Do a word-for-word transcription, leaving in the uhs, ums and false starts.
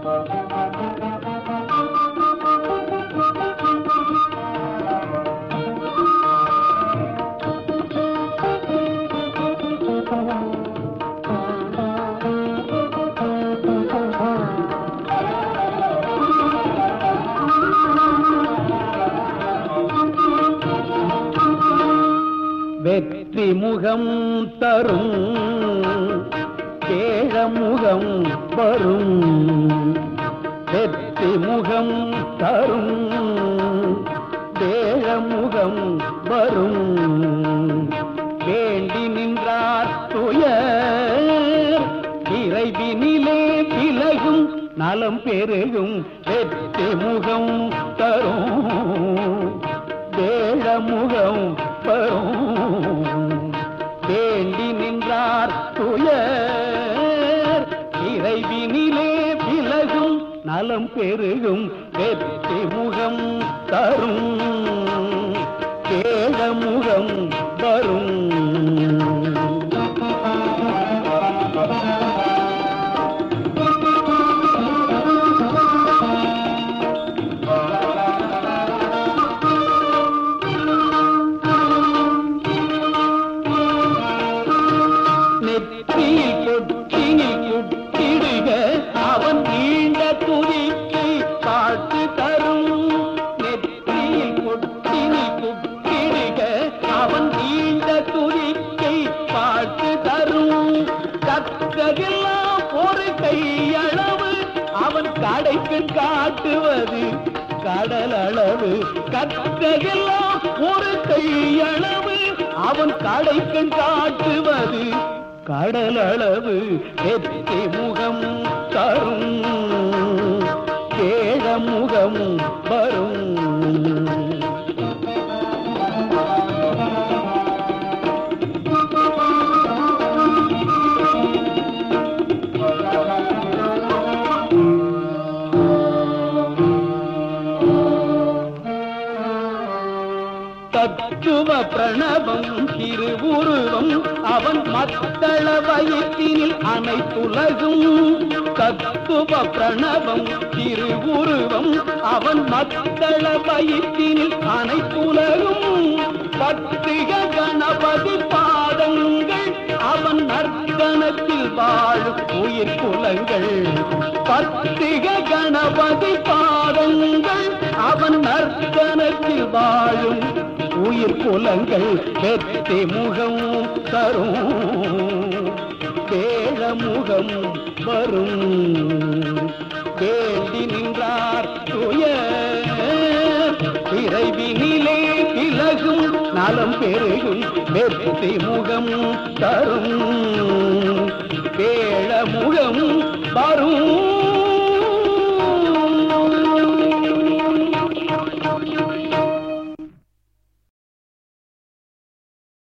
வெற்றி முகம் தரும் கேழமுகம் வரும், வெற்றி முகம் தரும் கேழமுகம் வரும். வேண்டி நின்றார் துயர் இறைவினிலே விலகும், நலம் பெருகும். வெற்றி முகம் தரும் கேழமுகம் வரும். வேண்டி நின்றார் துயர் இறைவினிலே விலகும், நலம் பெருகும். வெற்றி முகம் தரும் கேழமுகம் வரும். நெற்றியில் பொட்டினில் குட்டிடுக அவன் நீண்ட துதிக்கு பாட்டு தரும். நெற்றியில் பொட்டினில் குட்டிடுக அவன் நீண்ட துதிக்கை பாட்டு தரும். கற்றதெல்லாம் ஒரு கையளவு அவன் கடைக்கு காட்டுவது கடல் அளவு. கற்றதெல்லாம் ஒரு கையளவு அவன் கடைக்கு காட்டுவது கடல் அளவு. வெற்றி முகம் தரும் கேழமுகம் வரும். தத்துவ பிரணவம் திருவுருவம் அவன் மத்தள வயிற்றினில் அனைத்துலகும். தத்துவ பிரணவம் திருவுருவம் அவன் மத்தள வயிற்றினில் அனைத்துலகும். பத்திக கணபதி பாதங்கள் அவன் நர்த்தனத்தில் வாழும் உயிர் குலங்கள். பத்திக கணபதி பாதங்கள் அவன் நர்த்தனத்தில் வாழும் உயிர் குலங்கள். வெற்றி முகம் தரும் கேழமுகம் வரும். வேண்டி நின்றார் துயர் இறைவினிலே விலகும், நலம் பெருகும். வெற்றி முகம் தரும்